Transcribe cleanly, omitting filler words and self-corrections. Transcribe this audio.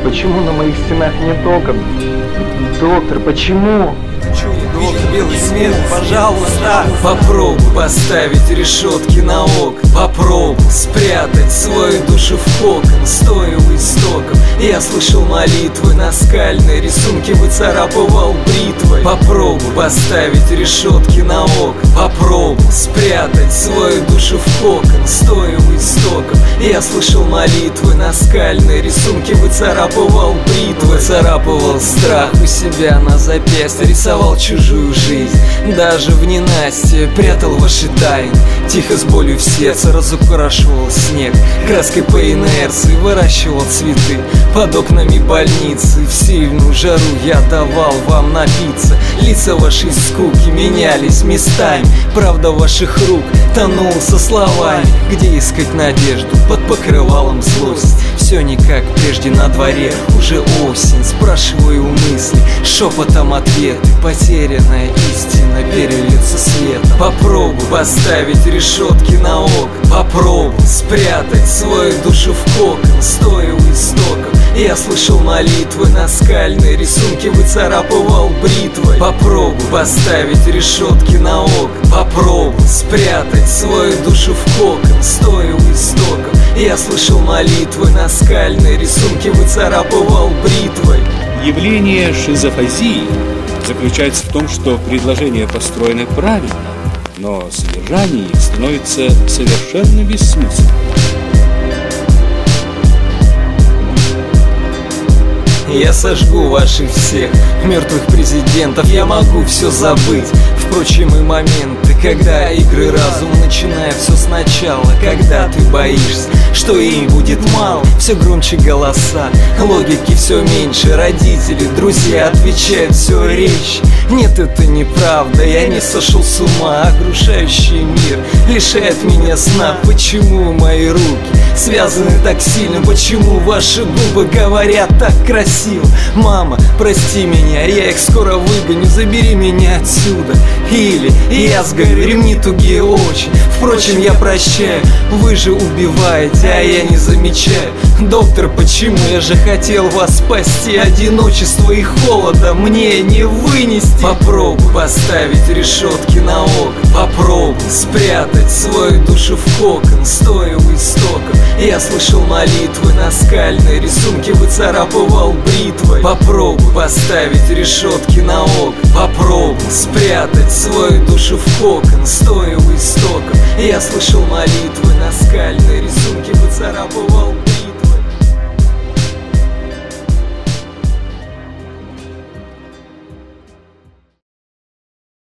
почему на моих стенах нет окон? Доктор, почему? Белый свет, пожалуйста. Попробуй поставить решетки на окна. Попробуй спрятать свою душу в кокон. Стоя у истоков, я слышал молитвы. Наскальные рисунки выцарапывал бритвой. Попробуй поставить решетки на окна. Попробуй спрятать свою душу в кокон. Стоя у истоков, я слышал молитвы. Наскальные рисунки выцарапывал бритвой. Выцарапывал страх у себя на запястье. Рисовал чужую жизнь, даже в ненастье прятал ваши тайны. Тихо с болью в сердце разукрашивал снег. Краской по инерции выращивал цветы. Под окнами больницы в сильную жару я давал вам напиться. Лица вашей скуки менялись местами. Правда ваших рук тонула со словами. Где искать надежду под покрывалом злости? Все не как прежде, на дворе уже осень. Спрашиваю мысли, шепотом ответы. Потерянная истина перельется светом. Попробуй поставить решетки на окна. Попробуй спрятать свою душу в кокон. Стоя у истоков, я слышал молитвы. Наскальные рисунки выцарапывал бритвой. Попробуй поставить решетки на окна. Попробуй спрятать свою душу в кокон. Стоя у истоков, я слышал молитвы. Наскальные рисунки выцарапывал бритвой. Явление шизофазии заключается в том, что предложения построены правильно, но содержание их становится совершенно бессмысленным. Я сожгу ваших всех мертвых президентов. Я могу все забыть. Впрочем, и моменты, когда игры разума начинают все сначала. Когда ты боишься, что им будет мало. Все громче голоса, логики все меньше. Родители, друзья отвечают все резче. Нет, это неправда, я не сошел с ума. Огрушающий мир лишает меня сна. Почему мои руки связаны так сильно? Почему ваши губы говорят так красиво? Мама, прости меня, я их скоро выгоню. Забери меня отсюда, или я сгорю. Ремни тугие очень, впрочем, я прощаю. Вы же убиваете, а я не замечаю. Доктор, почему? Я же хотел вас спасти. Одиночество и холода мне не вынести. Попробуй поставить решетки на окна. Попробуй спрятать свою душу в кокон. Стоя у истоков, я слышал молитвы. Наскальные рисунки выцарапывал бритвой. Попробуй поставить решетки на окна. Попробуй спрятать свою душу в кокон. Стоя у истоков, я слышал молитвы. Наскальные рисунки выцарапывал